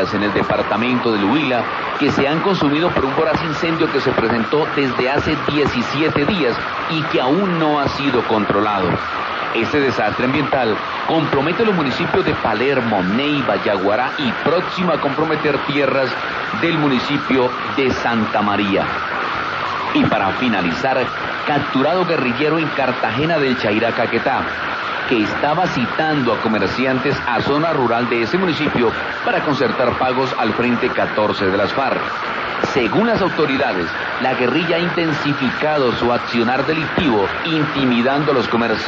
en el departamento del Huila que se han consumido por un voraz incendio que se presentó desde hace 17 días y que aún no ha sido controlado. Este desastre ambiental compromete los municipios de Palermo, Neiva, Yaguará y próximo a comprometer tierras del municipio de Santa María. Y para finalizar, capturado guerrillero en Cartagena del Chairá, Caquetá, que estaba citando a comerciantes a zona rural de ese municipio para concertar pagos al Frente 14 de las FARC. Según las autoridades, la guerrilla ha intensificado su accionar delictivo, intimidando a los comerciantes.